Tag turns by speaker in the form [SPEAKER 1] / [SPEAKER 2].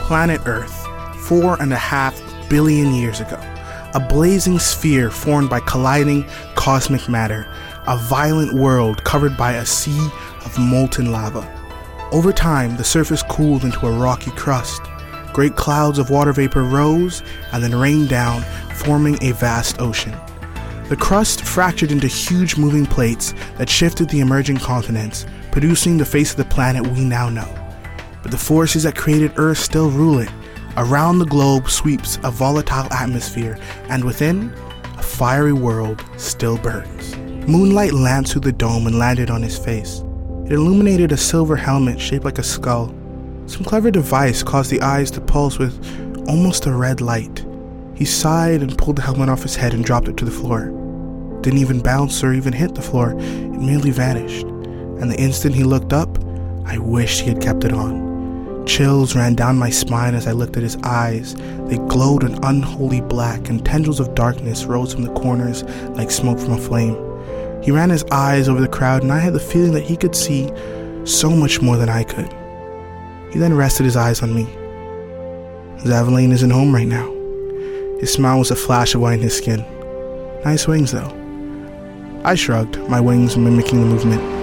[SPEAKER 1] planet Earth 4.5 billion years ago. A blazing sphere formed by colliding cosmic matter, a violent world covered by a sea of molten lava. Over time, the surface cooled into a rocky crust. Great clouds of water vapor rose and then rained down, forming a vast ocean. The crust fractured into huge moving plates that shifted the emerging continents, producing the face of the planet we now know. But the forces that created Earth still rule it. Around the globe sweeps a volatile atmosphere, and within, a fiery world still burns. Moonlight lanced through the dome and landed on his face. It illuminated a silver helmet shaped like a skull. Some clever device caused the eyes to pulse with almost a red light. He sighed and pulled the helmet off his head and dropped it to the floor. Didn't even bounce or even hit the floor, it merely vanished. And the instant he looked up, I wished he had kept it on. Chills ran down my spine as I looked at his eyes. They glowed an unholy black, and tendrils of darkness rose from the corners like smoke from a flame. He ran his eyes over the crowd, and I had the feeling that he could see so much more than I could. He then rested his eyes on me. Zavalain isn't home right now. His smile was a flash of white in his skin. Nice wings, though. I shrugged, my wings mimicking the movement.